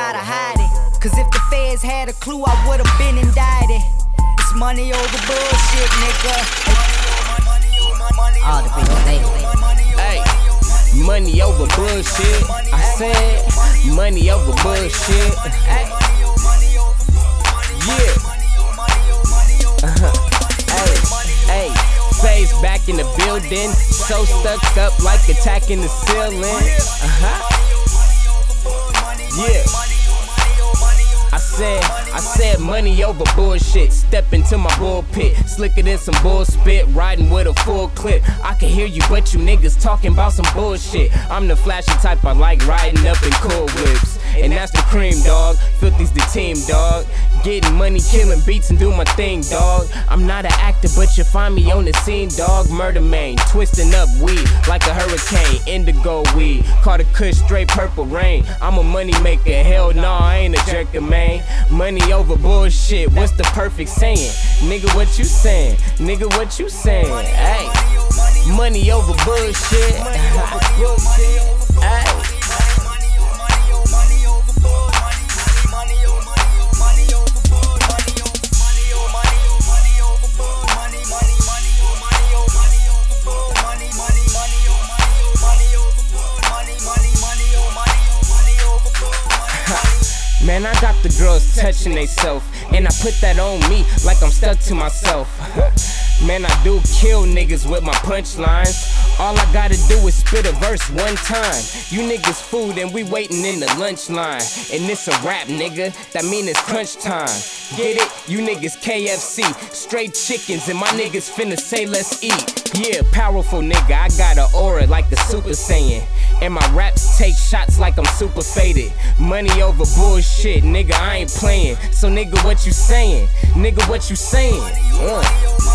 gotta hide it. Cause if the feds had a clue, I would've been indicted. It's money over bullshit, nigga. All the big ladies. Hey, money over bullshit. I said, money over bullshit. Hey, yeah. Hey, Faze back in the building, so stuck up like attacking the ceiling. Yeah. I said money over bullshit. Step into my bullpit, slicker than some bull spit, riding with a full clip. I can hear you, but you niggas talking about some bullshit. I'm the flashy type, I like riding up in cool whips. And that's the cream, dog. Filthy's the team, dog. Getting money, killing beats, and do my thing, dog. I'm not an actor, but you find me on the scene, dog. Murder man, twisting up weed like a hurricane. Indigo weed, caught a kush, straight purple rain. I'm a money maker, hell no, I ain't a jerker, man. Money over bullshit, what's the perfect saying? Nigga, what you saying? Nigga, what you saying? Hey, money over bullshit. Hey. Man, I got the girls touching theyself, and I put that on me like I'm stuck to myself. Man, I do kill niggas with my punchlines. All I gotta do is spit a verse one time. You niggas food and we waiting in the lunch line. And it's a rap, nigga, that mean it's crunch time. Get it? You niggas KFC, straight chickens, and my niggas finna say let's eat. Yeah, powerful nigga, I got an aura like the Super Saiyan. And my raps take shots like I'm super faded. Money over bullshit, nigga, I ain't playing. So nigga, what you saying? Nigga, what you saying?